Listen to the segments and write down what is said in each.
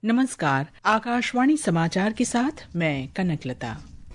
नमस्कार, आकाशवाणी समाचार के साथ मैं कनकलता।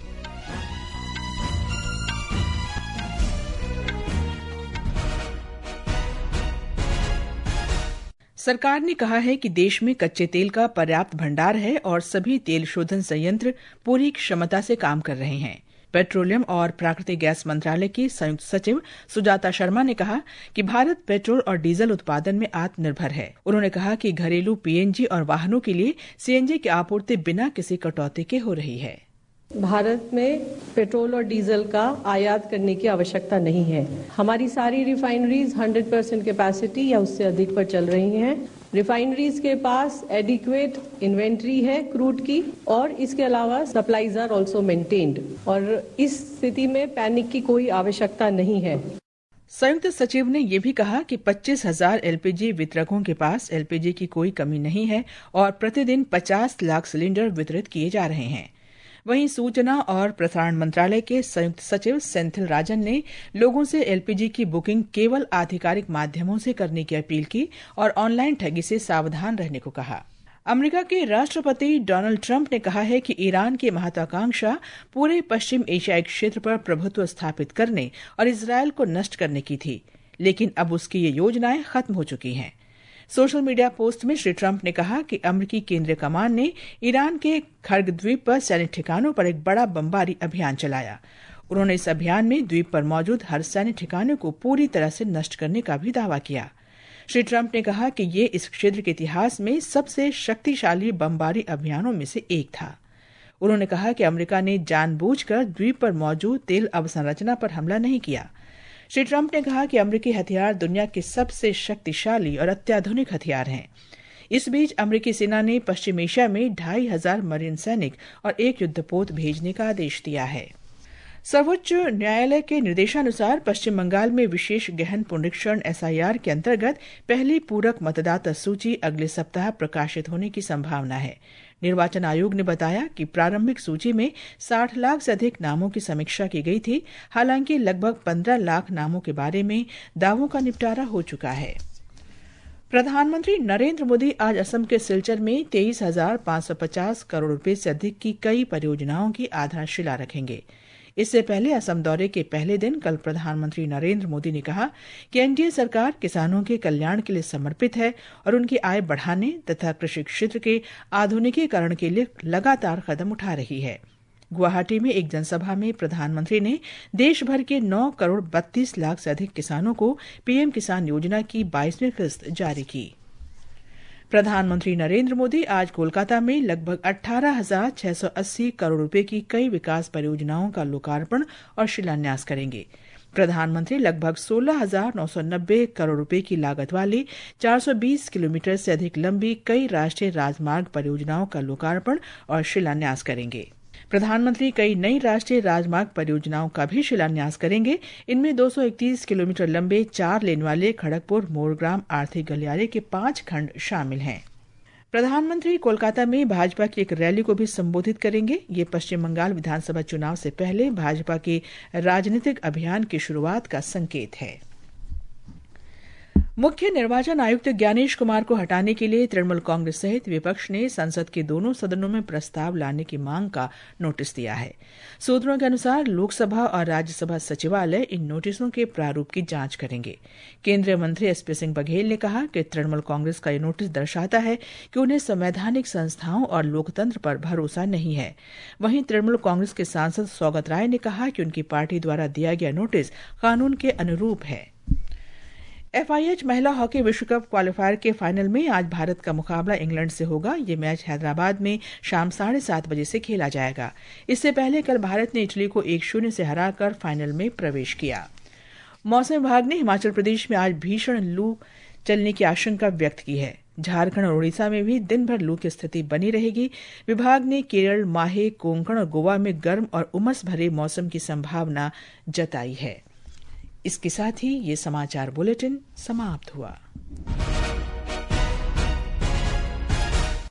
सरकार ने कहा है कि देश में कच्चे तेल का पर्याप्त भंडार है और सभी तेल शोधन संयंत्र पूरी क्षमता से काम कर रहे हैं। पेट्रोलियम और प्राकृतिक गैस मंत्रालय की संयुक्त सचिव सुजाता शर्मा ने कहा कि भारत पेट्रोल और डीजल उत्पादन में आत्मनिर्भर है। उन्होंने कहा कि घरेलू पीएनजी और वाहनों के लिए सीएनजी की आपूर्ति बिना किसी कटौती के हो रही है। भारत में पेट्रोल और डीजल का आयात करने की आवश्यकता नहीं है। हमारी सारी रिफाइनरीज 100% कैपेसिटी या उससे अधिक पर चल रही हैं। रिफाइनरीज के पास एडिक्वेट इन्वेंट्री है क्रूड की और इसके अलावा सप्लाईज आर आल्सो मेंटेन्ड और इस स्थिति में पैनिक की कोई आवश्यकता नहीं है। संयुक्त सचिव ने यह भी कहा कि 25,000 एलपीजी वितरकों के पास एलपीजी की कोई कमी नहीं है और प्रतिदिन 50 लाख सिलेंडर वितरित किए जा रहे हैं। वहीं सूचना और प्रसारण मंत्रालय के संयुक्त सचिव सेंथिल राजन ने लोगों से एलपीजी की बुकिंग केवल आधिकारिक माध्यमों से करने की अपील की और ऑनलाइन ठगी से सावधान रहने को कहा। अमेरिका के राष्ट्रपति डोनाल्ड ट्रंप ने कहा है कि ईरान की महत्वाकांक्षा पूरे पश्चिम एशियाई क्षेत्र पर प्रभुत्व स्थापित करने और इजरायल को नष्ट करने की थी, लेकिन अब उसकी ये योजनाएं खत्म हो चुकी हैं। सोशल मीडिया पोस्ट में श्री ट्रंप ने कहा कि अमेरिकी केंद्रीय कमान ने ईरान के खर्ग द्वीप पर सैन्य ठिकानों पर एक बड़ा बमबारी अभियान चलाया। उन्होंने इस अभियान में द्वीप पर मौजूद हर सैन्य ठिकाने को पूरी तरह से नष्ट करने का भी दावा किया। श्री ट्रंप ने कहा कि ये इस क्षेत्र के इतिहास में सबसे शक्तिशाली बमबारी अभियानों में से एक था। उन्होंने कहा कि अमेरिका ने जानबूझकर द्वीप पर मौजूद तेल अवसंरचना पर हमला नहीं किया। श्री ट्रंप ने कहा कि अमेरिकी हथियार दुनिया के सबसे शक्तिशाली और अत्याधुनिक हथियार हैं। इस बीच अमेरिकी सेना ने पश्चिम एशिया में 2,500 मरीन सैनिक और एक युद्धपोत भेजने का आदेश दिया है। सर्वोच्च न्यायालय के निर्देशानुसार पश्चिम बंगाल में विशेष गहन पुनरीक्षण एसआईआर के अंतर्गत पहली पूरक मतदाता सूची अगले सप्ताह प्रकाशित होने की संभावना है। निर्वाचन आयोग ने बताया कि प्रारंभिक सूची में 60 लाख से अधिक नामों की समीक्षा की गई थी। हालांकि लगभग 15 लाख नामों के बारे में दावों का निपटारा हो चुका है। प्रधानमंत्री नरेंद्र मोदी आज असम के सिलचर में 23,550 करोड़ रुपए से अधिक की कई परियोजनाओं की आधारशिला रखेंगे। इससे पहले असम दौरे के पहले दिन कल प्रधानमंत्री नरेंद्र मोदी ने कहा कि एनडीए सरकार किसानों के कल्याण के लिए समर्पित है और उनकी आय बढ़ाने तथा कृषि क्षेत्र के आधुनिकीकरण के लिए लगातार कदम उठा रही है। गुवाहाटी में एक जनसभा में प्रधानमंत्री ने देश भर के 9 करोड़ 32 लाख से अधिक किसानों को पीएम किसान योजना की 22वीं किस्त जारी की। प्रधानमंत्री नरेंद्र मोदी आज कोलकाता में लगभग 18,680 करोड़ रुपए की कई विकास परियोजनाओं का लोकार्पण और शिलान्यास करेंगे। प्रधानमंत्री लगभग 16,990 करोड़ रुपए की लागत वाली 420 किलोमीटर से अधिक लंबी कई राष्ट्रीय राजमार्ग परियोजनाओं का लोकार्पण और शिलान्यास करेंगे। प्रधानमंत्री कई नई राष्ट्रीय राजमार्ग परियोजनाओं का भी शिलान्यास करेंगे। इनमें 231 किलोमीटर लंबे 4 लेन वाले खड़गपुर मोरग्राम आर्थिक गलियारे के 5 खंड शामिल हैं। प्रधानमंत्री कोलकाता में भाजपा की एक रैली को भी संबोधित करेंगे। ये पश्चिम बंगाल विधानसभा चुनाव से पहले भाजपा के राजनीतिक अभियान की शुरुआत का संकेत है। मुख्य निर्वाचन आयुक्त ज्ञानेश कुमार को हटाने के लिए तृणमूल कांग्रेस सहित विपक्ष ने संसद के दोनों सदनों में प्रस्ताव लाने की मांग का नोटिस दिया है। सूत्रों के अनुसार लोकसभा और राज्यसभा सचिवालय इन नोटिसों के प्रारूप की जांच करेंगे। केंद्रीय मंत्री एसपी सिंह बघेल ने कहा कि तृणमूल कांग्रेस का ये नोटिस दर्शाता है कि उन्हें संवैधानिक संस्थाओं और लोकतंत्र पर भरोसा नहीं है। वहीं तृणमूल कांग्रेस के सांसद सौगत राय ने कहा कि उनकी पार्टी द्वारा दिया गया नोटिस कानून के अनुरूप है। FIH महिला हॉकी विश्व कप क्वालिफायर के फाइनल में आज भारत का मुकाबला इंग्लैंड से होगा। ये मैच हैदराबाद में शाम 7:30 बजे से खेला जाएगा। इससे पहले कल भारत ने इटली को 1-0 से हराकर फाइनल में प्रवेश किया। मौसम विभाग ने हिमाचल प्रदेश में आज भीषण लू चलने की आशंका व्यक्त की है। झारखंड और उड़ीसा में भी दिन भर लू की स्थिति बनी रहेगी। विभाग ने केरल, माहे, कोंकण और गोवा में गर्म और उमस भरे मौसम की संभावना जताई है। इसके साथ ही ये समाचार बुलेटिन समाप्त हुआ।